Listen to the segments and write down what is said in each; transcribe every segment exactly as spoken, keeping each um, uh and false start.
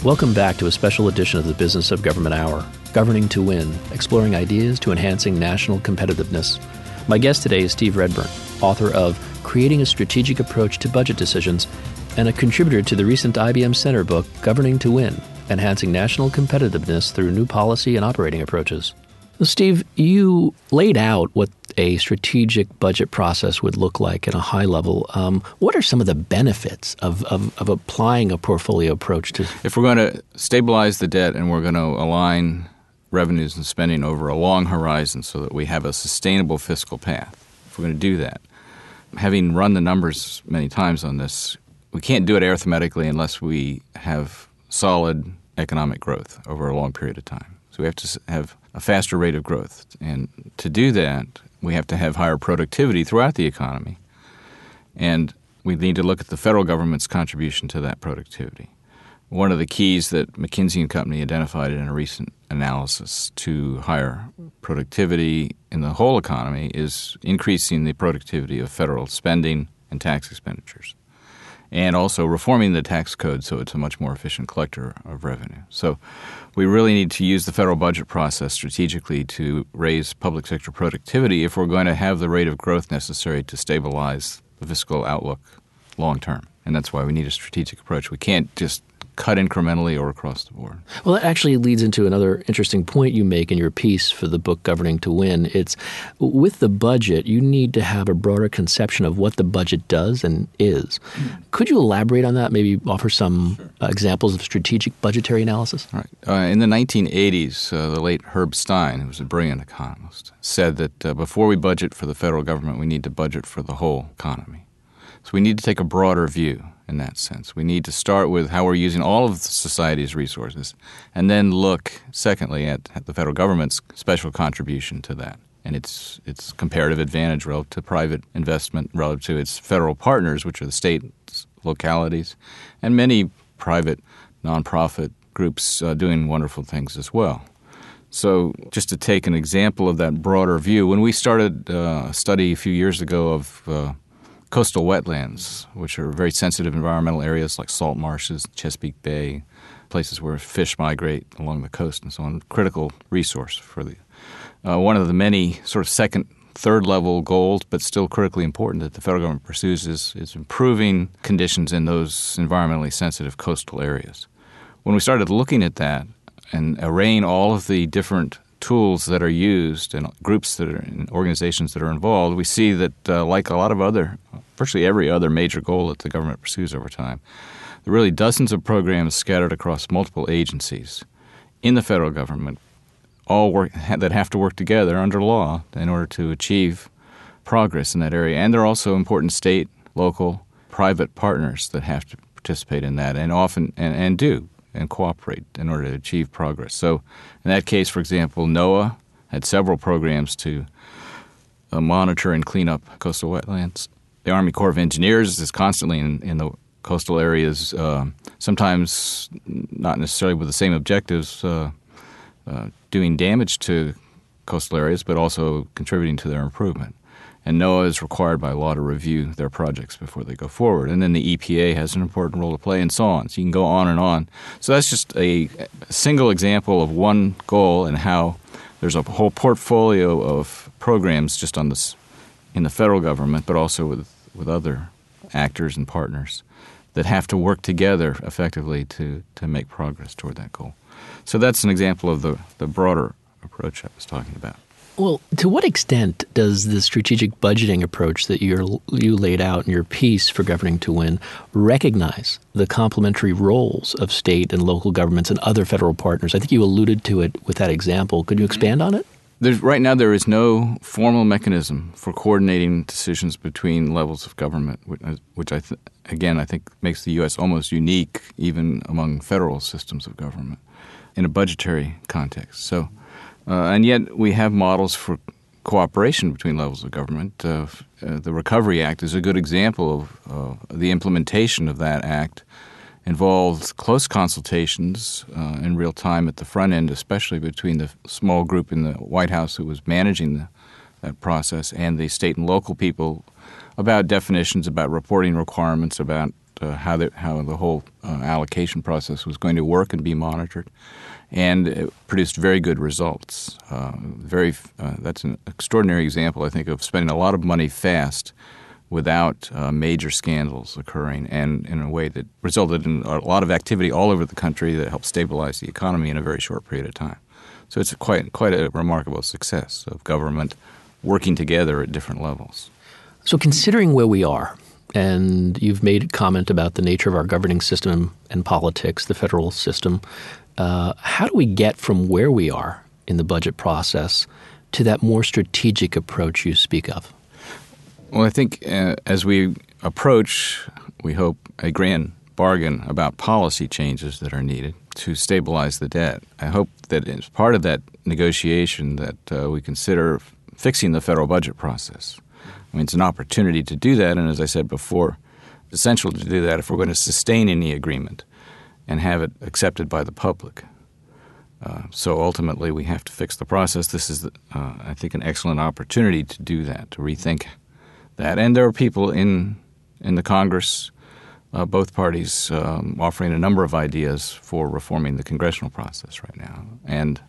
Welcome back to a special edition of the Business of Government Hour, Governing to Win, exploring ideas to enhancing national competitiveness. My guest today is Steve Redburn, author of Creating a Strategic Approach to Budget Decisions and a contributor to the recent I B M Center book, Governing to Win, Enhancing National Competitiveness Through New Policy and Operating Approaches. Well, Steve, you laid out what a strategic budget process would look like at a high level. Um, what are some of the benefits of, of, of applying a portfolio approach to? If we're going to stabilize the debt and we're going to align revenues and spending over a long horizon so that we have a sustainable fiscal path, if we're going to do that, having run the numbers many times on this, we can't do it arithmetically unless we have solid economic growth over a long period of time. So we have to have a faster rate of growth. And to do that, we have to have higher productivity throughout the economy. And we need to look at the federal government's contribution to that productivity. One of the keys that McKinsey and Company identified in a recent analysis to higher productivity in the whole economy is increasing the productivity of federal spending and tax expenditures, and also reforming the tax code so it's a much more efficient collector of revenue. So we really need to use the federal budget process strategically to raise public sector productivity if we're going to have the rate of growth necessary to stabilize the fiscal outlook long term. And that's why we need a strategic approach. We can't just cut incrementally or across the board. Well, that actually leads into another interesting point you make in your piece for the book Governing to Win. It's with the budget, you need to have a broader conception of what the budget does and is. Mm-hmm. Could you elaborate on that, maybe offer some sure. uh, examples of strategic budgetary analysis? All right. Uh, in the nineteen eighties, uh, the late Herb Stein, who was a brilliant economist, said that uh, before we budget for the federal government, we need to budget for the whole economy. So we need to take a broader view in that sense. We need to start with how we're using all of society's resources and then look, secondly, at, at the federal government's special contribution to that and its its comparative advantage relative to private investment, relative to its federal partners, which are the states, localities, and many private nonprofit groups uh, doing wonderful things as well. So just to take an example of that broader view, when we started uh, a study a few years ago of uh, coastal wetlands, which are very sensitive environmental areas like salt marshes, Chesapeake Bay, places where fish migrate along the coast and so on, critical resource for the uh, one of the many sort of second, third level goals, but still critically important that the federal government pursues is, is improving conditions in those environmentally sensitive coastal areas. When we started looking at that and arraying all of the different tools that are used and groups that are and organizations that are involved, we see that uh, like a lot of other, virtually every other major goal that the government pursues over time, there are really dozens of programs scattered across multiple agencies in the federal government, all work that have to work together under law in order to achieve progress in that area. And there are also important state, local, private partners that have to participate in that and often and, and do. and cooperate in order to achieve progress. So in that case, for example, NOAA had several programs to uh, monitor and clean up coastal wetlands. The Army Corps of Engineers is constantly in, in the coastal areas, uh, sometimes not necessarily with the same objectives, uh, uh, doing damage to coastal areas, but also contributing to their improvement. And NOAA is required by law to review their projects before they go forward. And then the E P A has an important role to play and so on. So you can go on and on. So that's just a single example of one goal and how there's a whole portfolio of programs just on this in the federal government, but also with, with other actors and partners that have to work together effectively to, to make progress toward that goal. So that's an example of the, the broader approach I was talking about. Well, to what extent does the strategic budgeting approach that you're, you laid out in your piece for Governing to Win recognize the complementary roles of state and local governments and other federal partners? I think you alluded to it with that example. Could you expand on it? There's, right now, there is no formal mechanism for coordinating decisions between levels of government, which, I th- again, I think makes the U S almost unique even among federal systems of government in a budgetary context. So. Uh, and yet we have models for cooperation between levels of government. Uh, uh, the Recovery Act is a good example of uh, the implementation of that act. Involved close consultations uh, in real time at the front end, especially between the small group in the White House who was managing the, that process and the state and local people about definitions, about reporting requirements, about uh, how the how the whole uh, allocation process was going to work and be monitored, and it produced very good results. Uh, very uh, that's an extraordinary example, I think, of spending a lot of money fast without uh, major scandals occurring, and in a way that resulted in a lot of activity all over the country that helped stabilize the economy in a very short period of time. So it's quite quite a remarkable success of government working together at different levels. So considering where we are, and you've made a comment about the nature of our governing system and politics, the federal system, uh, how do we get from where we are in the budget process to that more strategic approach you speak of? Well, I think uh, as we approach, we hope, a grand bargain about policy changes that are needed to stabilize the debt, I hope that as part of that negotiation that uh, we consider fixing the federal budget process. I mean, it's an opportunity to do that, and as I said before, it's essential to do that if we're going to sustain any agreement and have it accepted by the public. Uh, so ultimately, we have to fix the process. This is, uh, I think, an excellent opportunity to do that, to rethink that. And there are people in in the Congress, uh, both parties, um, offering a number of ideas for reforming the congressional process right now. And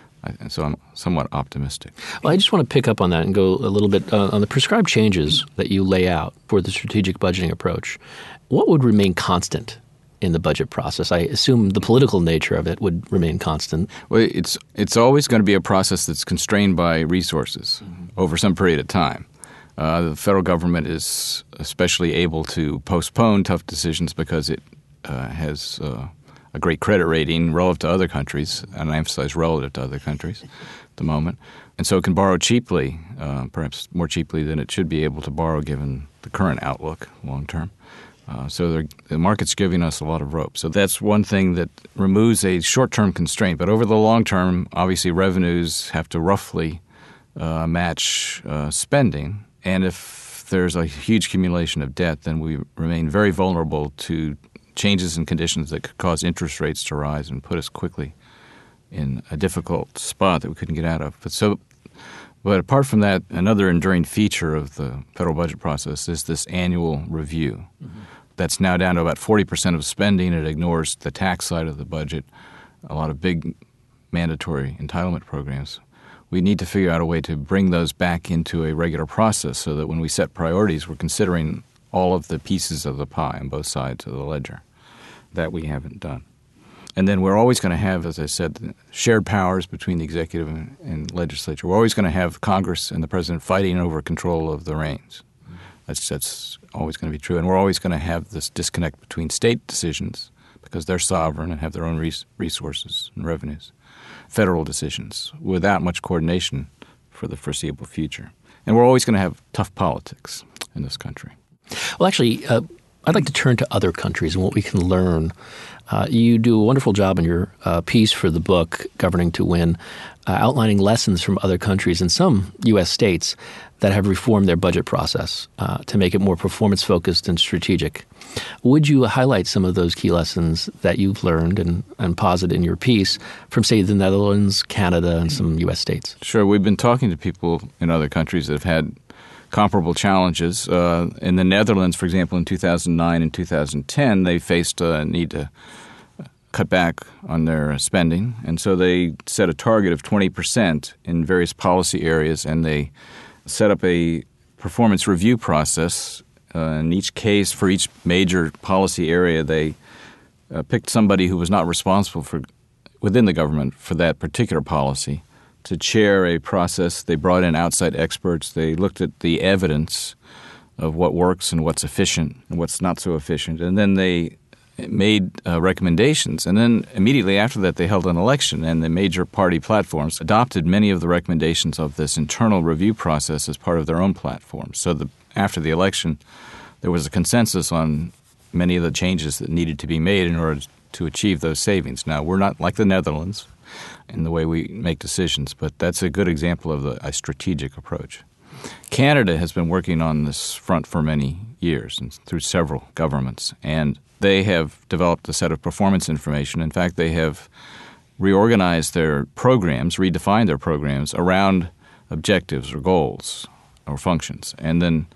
I, so I'm somewhat optimistic. Well, I just want to pick up on that and go a little bit uh, on the prescribed changes that you lay out for the strategic budgeting approach. What would remain constant in the budget process? I assume the political nature of it would remain constant. Well, it's it's always going to be a process that's constrained by resources mm-hmm. over some period of time. Uh, the federal government is especially able to postpone tough decisions because it uh, has uh, a great credit rating relative to other countries, and I emphasize relative to other countries at the moment. And so it can borrow cheaply, uh, perhaps more cheaply than it should be able to borrow given the current outlook long term. Uh, so the market's giving us a lot of rope. So that's one thing that removes a short-term constraint. But over the long term, obviously revenues have to roughly uh, match uh, spending. And if there's a huge accumulation of debt, then we remain very vulnerable to changes in conditions that could cause interest rates to rise and put us quickly in a difficult spot that we couldn't get out of. But so, but apart from that, another enduring feature of the federal budget process is this annual review. Mm-hmm. That's now down to about forty percent of spending. It ignores the tax side of the budget, a lot of big mandatory entitlement programs. We need to figure out a way to bring those back into a regular process so that when we set priorities, we're considering all of the pieces of the pie on both sides of the ledger. That we haven't done. And then we're always going to have, as I said, shared powers between the executive and, and legislature. We're always going to have Congress and the president fighting over control of the reins. That's, that's always going to be true. And we're always going to have this disconnect between state decisions, because they're sovereign and have their own res- resources and revenues, federal decisions, without much coordination for the foreseeable future. And we're always going to have tough politics in this country. Well, actually, uh, I'd like to turn to other countries and what we can learn. Uh, you do a wonderful job in your uh, piece for the book, Governing to Win, uh, outlining lessons from other countries and some U S states that have reformed their budget process uh, to make it more performance-focused and strategic. Would you highlight some of those key lessons that you've learned and, and posit in your piece from, say, the Netherlands, Canada, and some U S states? Sure. We've been talking to people in other countries that have had comparable challenges. Uh, in the Netherlands, for example, in two thousand nine and two thousand ten, they faced a need to cut back on their spending. And so they set a target of twenty percent in various policy areas, and they set up a performance review process. Uh, in each case, for each major policy area, they uh, picked somebody who was not responsible for within the government for that particular policy to chair a process. They brought in outside experts. They looked at the evidence of what works and what's efficient and what's not so efficient. And then they made uh, recommendations. And then immediately after that, they held an election, and the major party platforms adopted many of the recommendations of this internal review process as part of their own platforms. So the, after the election, there was a consensus on many of the changes that needed to be made in order to achieve those savings. Now, we're not like the Netherlands in the way we make decisions, but that's a good example of a, a strategic approach. Canada has been working on this front for many years and through several governments, and they have developed a set of performance information. In fact, they have reorganized their programs, redefined their programs around objectives or goals or functions, and then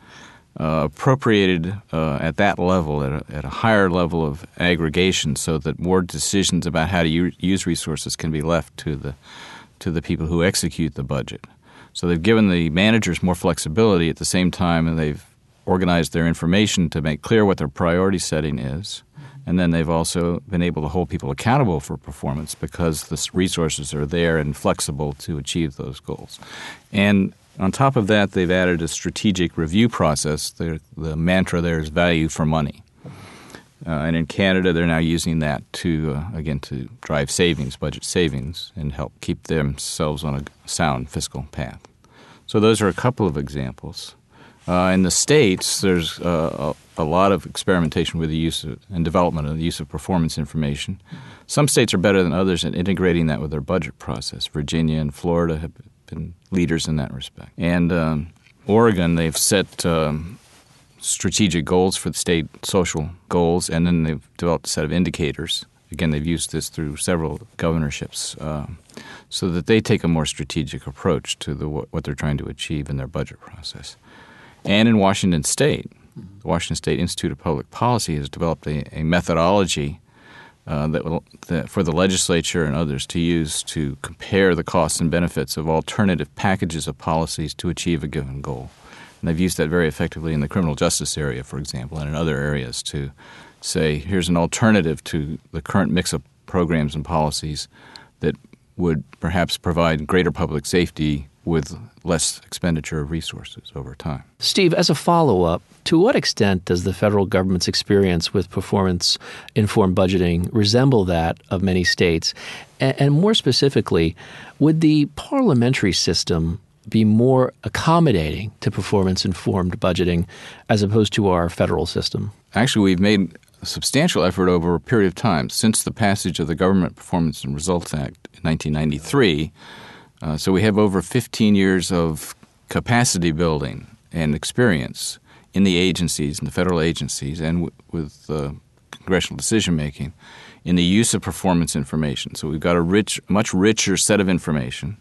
uh, appropriated uh, at that level, at a, at a higher level of aggregation, so that more decisions about how to u- use resources can be left to the to the people who execute the budget. So they've given the managers more flexibility at the same time, and they've organized their information to make clear what their priority setting is. And then they've also been able to hold people accountable for performance because the resources are there and flexible to achieve those goals. And on top of that, they've added a strategic review process. The, the mantra there is value for money. Uh, and in Canada, they're now using that to, uh, again, to drive savings, budget savings, and help keep themselves on a sound fiscal path. So those are a couple of examples. Uh, in the States, there's uh, a, a lot of experimentation with the use of, and development of the use of performance information. Some states are better than others at integrating that with their budget process. Virginia and Florida have been leaders in that respect. And um, Oregon, they've set um, strategic goals for the state social goals, and then they've developed a set of indicators. Again, they've used this through several governorships uh, so that they take a more strategic approach to the, what they're trying to achieve in their budget process. And in Washington State, the Washington State Institute of Public Policy has developed a, a methodology uh, that, will, that for the legislature and others to use to compare the costs and benefits of alternative packages of policies to achieve a given goal. And they've used that very effectively in the criminal justice area, for example, and in other areas to say, here's an alternative to the current mix of programs and policies that would perhaps provide greater public safety with less expenditure of resources over time. Steve, as a follow-up, to what extent does the federal government's experience with performance-informed budgeting resemble that of many states? And, and more specifically, would the parliamentary system be more accommodating to performance-informed budgeting as opposed to our federal system? Actually, we've made a substantial effort over a period of time since the passage of the Government Performance and Results Act in nineteen ninety-three. Uh, so we have over fifteen years of capacity building and experience in the agencies, in the federal agencies, and w- with uh, congressional decision-making in the use of performance information. So we've got a rich, much richer set of information,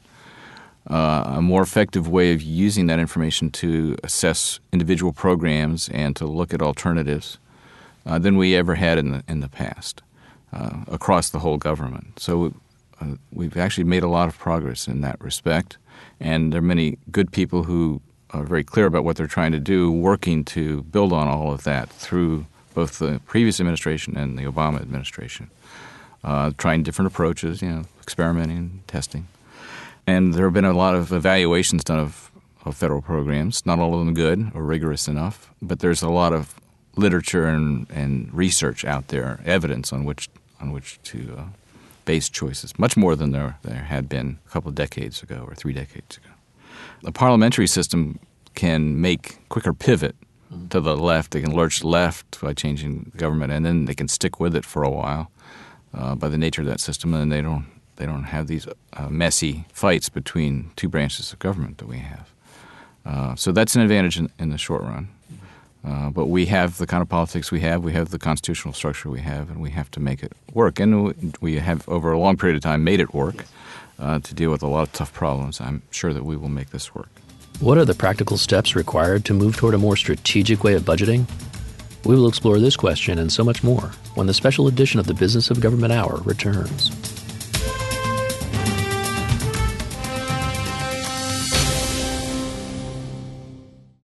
uh, a more effective way of using that information to assess individual programs and to look at alternatives uh, than we ever had in the in the past uh, across the whole government. So Uh, we've actually made a lot of progress in that respect, and there are many good people who are very clear about what they're trying to do, working to build on all of that through both the previous administration and the Obama administration, uh, trying different approaches, you know, experimenting, testing. And there have been a lot of evaluations done of, of federal programs, not all of them good or rigorous enough, but there's a lot of literature and, and research out there, evidence on which on which to uh, based choices, much more than there, there had been a couple of decades ago or three decades ago. The parliamentary system can make quicker pivot mm-hmm. to the left. They can lurch left by changing the government, and then they can stick with it for a while uh, by the nature of that system, and they don't they don't have these uh, messy fights between two branches of government that we have. Uh, so that's an advantage in, in the short run. Uh, but we have the kind of politics we have. We have the constitutional structure we have, and we have to make it work. And we have, over a long period of time, made it work uh, to deal with a lot of tough problems. I'm sure that we will make this work. What are the practical steps required to move toward a more strategic way of budgeting? We will explore this question and so much more when the special edition of the Business of Government Hour returns.